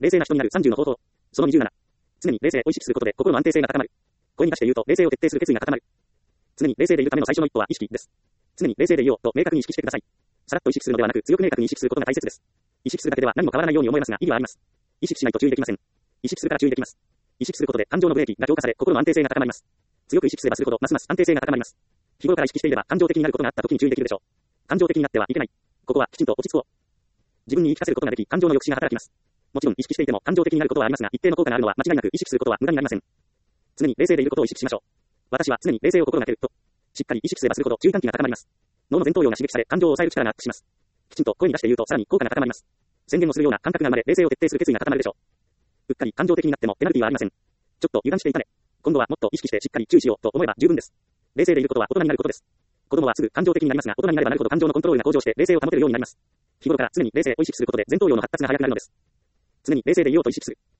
冷静な人になる30の方法。その27。常に冷静を意識することで心の安定性が高まる。声に出して言うと冷静を徹底する決意が固まる。常に冷静でいるための最初の一歩は意識です。常に冷静でいようと明確に意識してください。さらっと意識するのではなく強く明確に意識することが大切です。意識するだけでは何も変わらないように思えますが意義はあります。意識しないと注意できません。意識するから注意できます。意識することで感情のブレーキが強化され心の安定性が高まります。強く意識すればするほどますます安定性が高まります。日頃から意識していれば感情的になることがあった時に注意できるでしょう。感情的になってはいけない。ここはきちんと落ち着こう。自分に言い聞かせることができ感情の抑止が働きます。もちろん意識していても感情的になることはありますが一定の効果があるのは間違いなく意識することは無駄になりません。常に冷静でいることを意識しましょう。私は常に冷静を心がけるとしっかり意識すればするほど注意喚起が高まります。脳の前頭葉が刺激され感情を抑える力がアップします。きちんと声に出して言うとさらに効果が高まります。宣言をするような感覚が生まれ冷静を徹底する決意が固まるでしょう。うっかり感情的になってもペナルティはありません。ちょっと油断していたね。今度はもっと意識してしっかり注意しようと思えば十分です。冷静でいることは大人になることです。子供はすぐ感情的になりますが大人になればなるほど感情のコントロールが向上して冷静を保てるようになります。日頃から常に冷静を意識することで前頭葉の発達が早くなるのです。常に冷静でいようと意識する。